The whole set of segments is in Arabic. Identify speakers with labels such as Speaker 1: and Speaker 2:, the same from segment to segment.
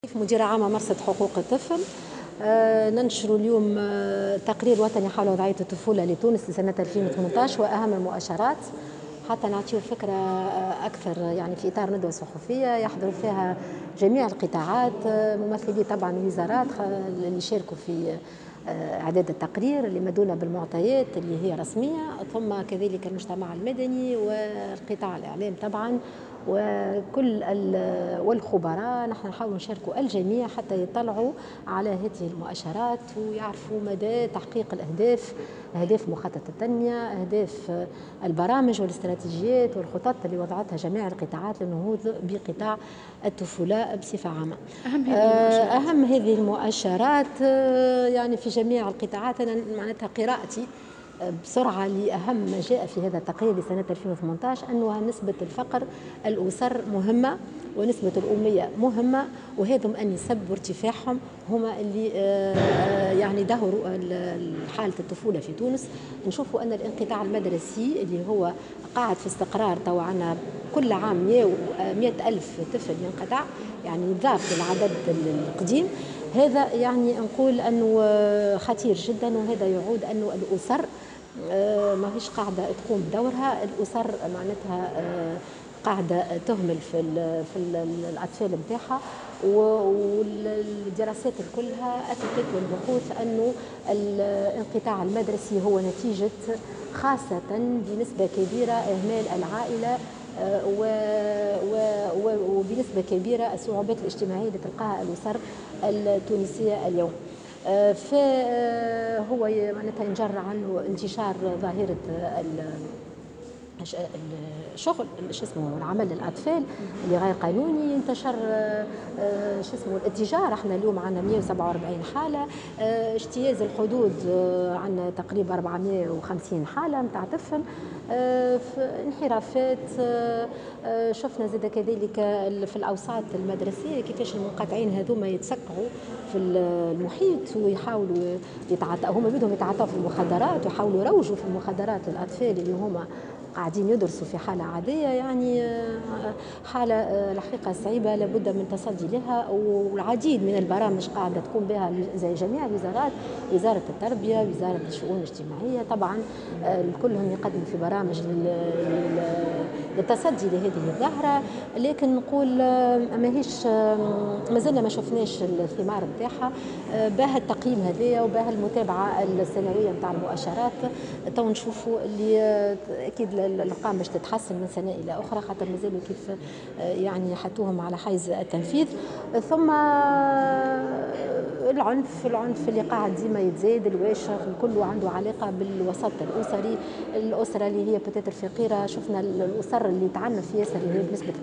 Speaker 1: مديرة عامة مرصد حقوق الطفل. ننشر اليوم تقرير وطني حول وضعية الطفولة لتونس لسنة 2018 وأهم المؤشرات حتى نعطيه فكرة أكثر، يعني في إطار ندوة صحفية يحضر فيها جميع القطاعات، ممثلي طبعا الوزارات اللي شاركوا في إعداد التقرير اللي مدونة بالمعطيات اللي هي رسمية، ثم كذلك المجتمع المدني والقطاع الإعلام طبعا وكل والخبراء. نحن نحاول نشاركوا الجميع حتى يطلعوا على هذه المؤشرات ويعرفوا مدى تحقيق الأهداف، أهداف مخطط التنمية، أهداف البرامج والاستراتيجيات والخطط اللي وضعتها جميع القطاعات للنهوض بقطاع الطفولة بصفة عامة. أهم هذه المؤشرات يعني في جميع القطاعات. أنا معناتها قراءتي بسرعة لأهم ما جاء في هذا التقرير لسنة 2018 أنها نسبة الفقر الأسر مهمة ونسبة الأمية مهمة، وهذم النسب وارتفاعهم هما اللي يعني ظهروا حالة الطفولة في تونس. نشوفوا أن الانقطاع المدرسي اللي هو قاعد في استقرار، طبعا عنا كل عام 100 ألف طفل ينقطع، يعني ضعف العدد القديم. هذا يعني نقول أنه خطير جدا، وهذا يعود أنه الأسر ما هيش قاعدة تقوم بدورها. الأسر معناتها قاعدة تهمل في الأطفال متاعها، والدراسات كلها أثبتت والبحوث أنه الانقطاع المدرسي هو نتيجة خاصة بنسبة كبيرة إهمال العائلة وبنسبة كبيرة الصعوبات الاجتماعية اللي تلقاها الأسر التونسية اليوم. فهو معناتها ينجر عنه انتشار ظاهرة الشغل العمل للأطفال اللي غير قانوني، انتشر الاتجار. احنا اليوم عندنا 147 حالة، اجتياز الحدود عندنا تقريبا 450 حالة متاع طفل، انحرافات. شفنا زاد كذلك في الأوساط المدرسية كيفاش المنقطعين هذوما يتسكعوا في المحيط ويحاولوا هم بدهم يتعاطوا في المخدرات ويحاولوا يروجوا في المخدرات للأطفال اللي هما قاعدين يدرسوا في حالة عادية. يعني حالة الحقيقة صعيبة لابد من تصدي لها، والعديد من البرامج قاعدة تقوم بها زي جميع الوزارات، وزارة التربية، وزارة الشؤون الاجتماعية طبعا، كلهم يقدموا في برامج للتصدي لهذه الظاهرة. لكن نقول ما زلنا ما شفناش الثمار نتاعها. باه التقييم هذايا وباه المتابعة السنوية نتاع المؤشرات، تو نشوفوا اللي أكيد الأرقام باش تتحسن من سنة إلى أخرى، خاطر مازالوا كيف يعني حطوهم على حيز التنفيذ. ثم العنف اللي قاعد ديما يتزايد، الواشخ كله عنده علاقة بالوسط الأسري. الأسرة اللي هي بتاتر فقيرة، شفنا الأسر اللي تعنف ياسر اللي هي بنسبة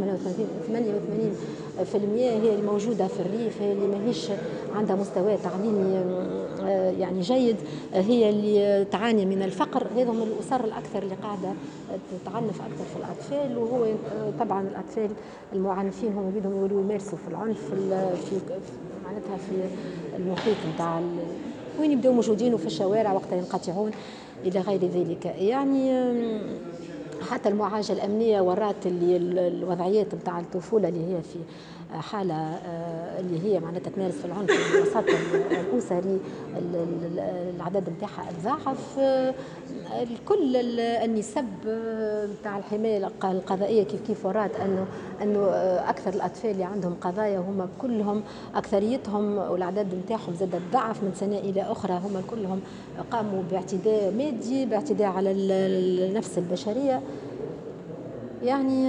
Speaker 1: 88% هي الموجودة في الريف، هي اللي ماهيش عندها مستوى تعليمي يعني جيد، هي اللي تعاني من الفقر. هذهم الأسر الأكثر اللي قاعدة تتعنف أكثر في الأطفال، وهو طبعا الأطفال المعنفين هم بدهم يولوا يمارسوا في العنف في معناتها في المحيط نتاع وين يبدأوا موجودين في الشوارع وقت ينقطعون إلى غير ذلك. يعني حتى المعالجة الأمنية ورات اللي الوضعيات نتاع الطفولة اللي هي في حالة اللي هي معناتها تمارس في العنف في الوسط الأسري، العدد نتاعها تضاعف. كل النسب نتاع الحماية القضائية كيف ورات أنه أكثر الأطفال اللي عندهم قضايا هم كلهم أكثريتهم والعدد نتاعهم زاد تضاعف من سنة إلى أخرى، هم كلهم قاموا باعتداء مادي، باعتداء على النفس البشرية. يعني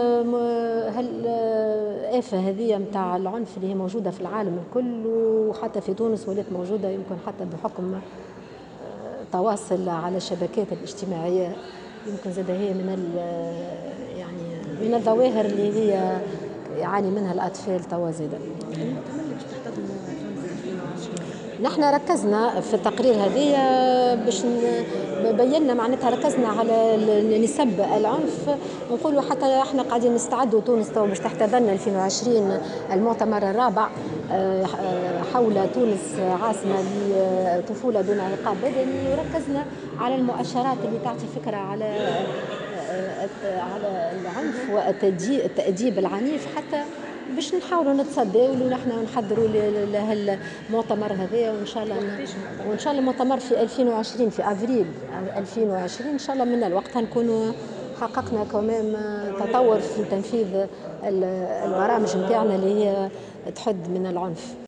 Speaker 1: الآفة هذه متاع العنف اللي هي موجودة في العالم الكل وحتى في تونس ولات موجودة، يمكن حتى بحكم تواصل على الشبكات الاجتماعية، يمكن زاد هي من الظواهر اللي هي يعاني منها الأطفال توا زادا. نحن ركزنا في التقرير هذه باش بينا معناتها ركزنا على نسب العنف. نقولوا حتى احنا قاعدين نستعدوا تونس تو باش تحتضن 2020 المؤتمر الرابع حول تونس عاصمة لطفولة دون عقاب بدني، وركزنا على المؤشرات اللي تعطي فكرة على العنف والتأديب العنيف، حتى باش نحاولوا نتصداو ونحن نحضروا للمؤتمر هذايا، وان شاء الله المؤتمر في 2020 في افريل 2020 ان شاء الله من الوقت نكونوا حققنا كمان تطور في تنفيذ البرامج نتاعنا اللي هي تحد من العنف.